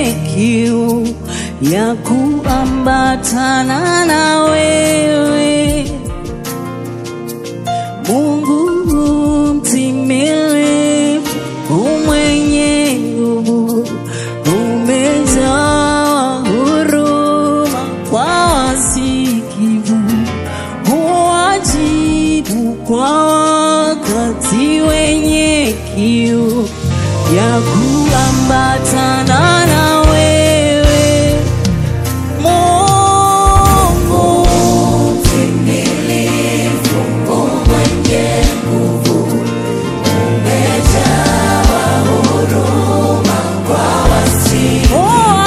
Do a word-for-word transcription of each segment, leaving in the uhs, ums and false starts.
kiu ya kuambatana na wewe, Mungu mtimilifu, mwenye nguvu, umejaa huruma kwa wasikivu, huwajibu kwa wakati wenye kiu ya kuambatana na wewe, Mungu mtimilifu, mwenye nguvu, umejaa huruma kwa wasikivu,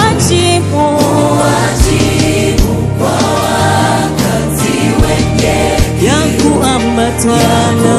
huwajibu kwa wakati wenye kiu ya kuambatana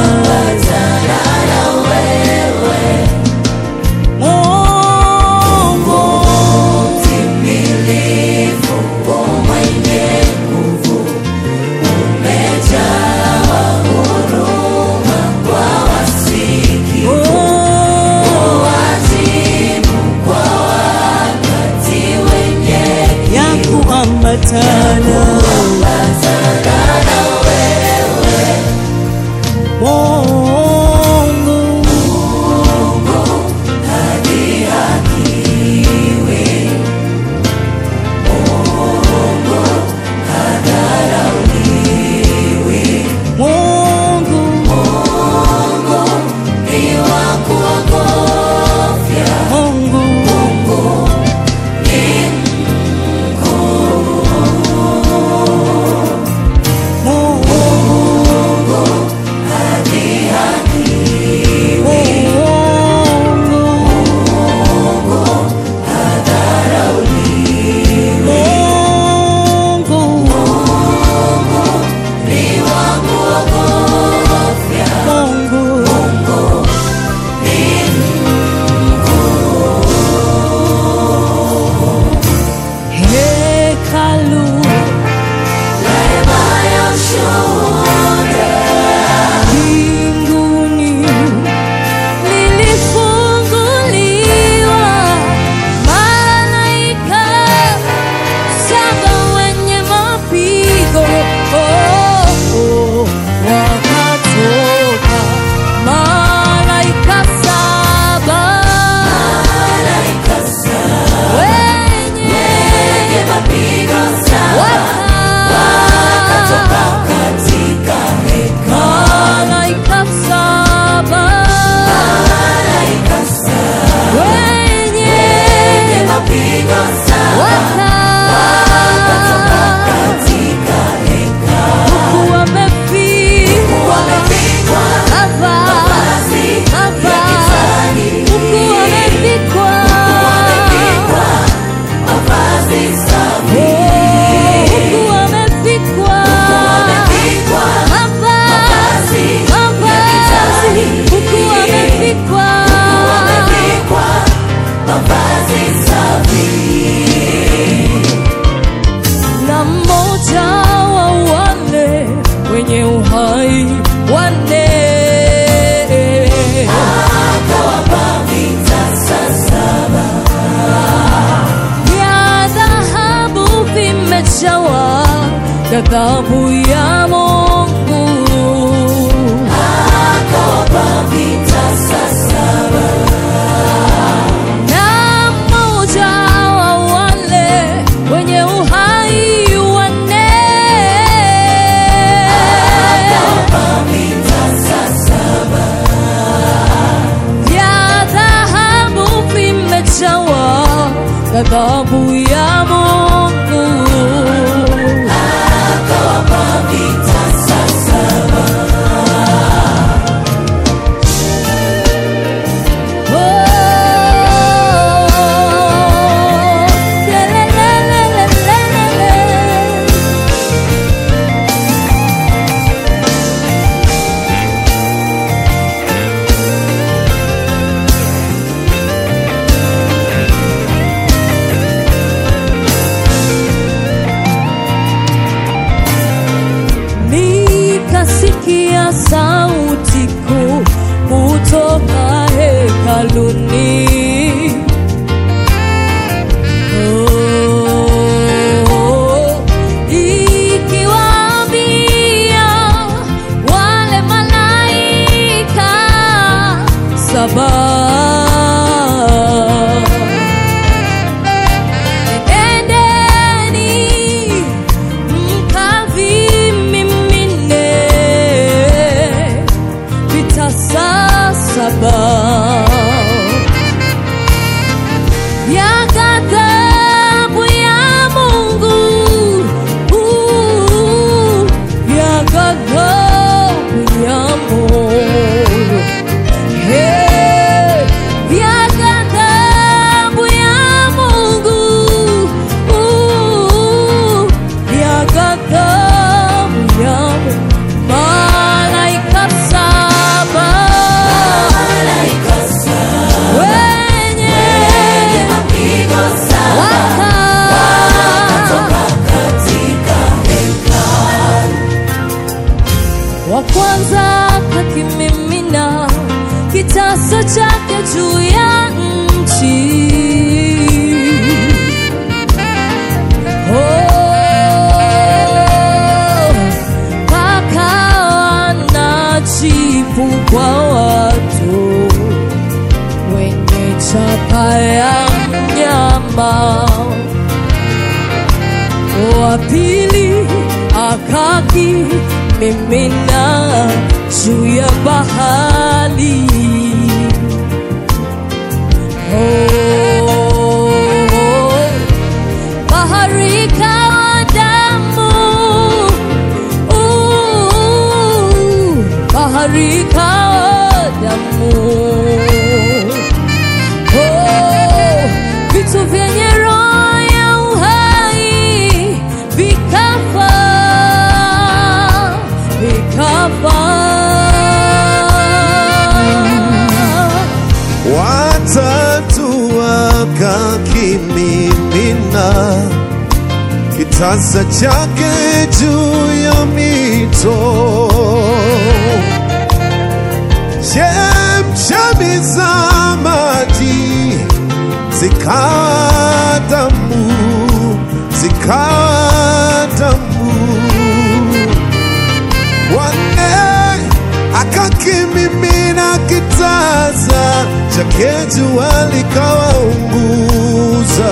ghadhabu ya Mungu, akawapa vita saa saba, na mmoja wa wale wenye uhai wanne, akawapa vita saa saba, vya dhahabu vimejawa ghadhabu ya Mungu, akawapa vita saa saba. ghadhabu ya Mungu, uh, ya ghadhabu ya Mungu, hey, ya ghadhabu ya Mungu, uh, ya ghadhabu ya Mungu. Malaika saba, malaika saba wenye mapigo saba wakatoka katika hekalu. Wa kwanza akakimimina kitasa chake juu ya nchi. Jibu kwa watu wenye chapa ya mnyama. Wa pili akakimimina juu ya bahari. Oh, bahari ikawa damu, bahari ikawa damu. Oh, vitu vyenye roho ya uhai vikafa, vikafa. Watatu wakakimimina kitasa chake juu ya mito. Chemchemi za maji zikawa damu, zikawa damu. Wanne akakimimina kitasa chake jua likawaunguza.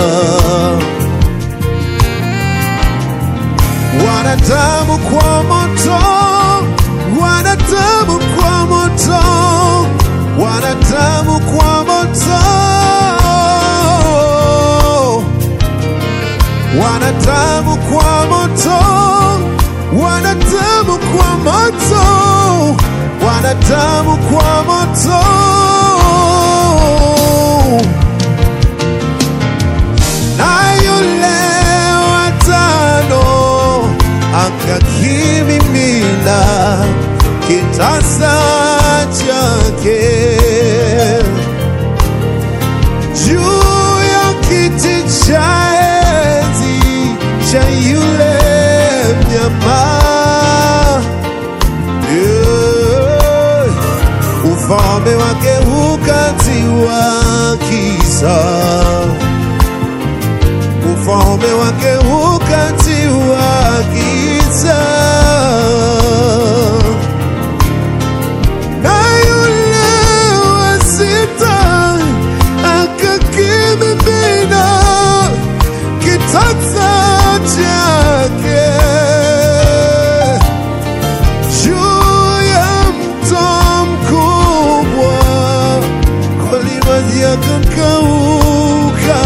Wanadamu kwa moto, wanadamu kwa moto, wanadamu kwa moto, wanadamu kwa moto, wanadamu kwa moto, wanadamu kwa moto. Na yule wa tano akakimimina kitasa chake juu ya kiti cha enzi cha yule mnyama. Yeah. Ufalme wake ukatiwa giza, ufalme wake ukatiwa giza. Na yule wa sita akakimimina kitasa chake juu ya mto mkubwa, kweli maji yakakauka.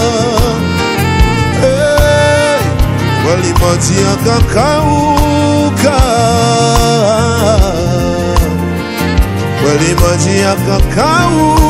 Hey, kweli maji yakakauka, kweli maji yakakauka.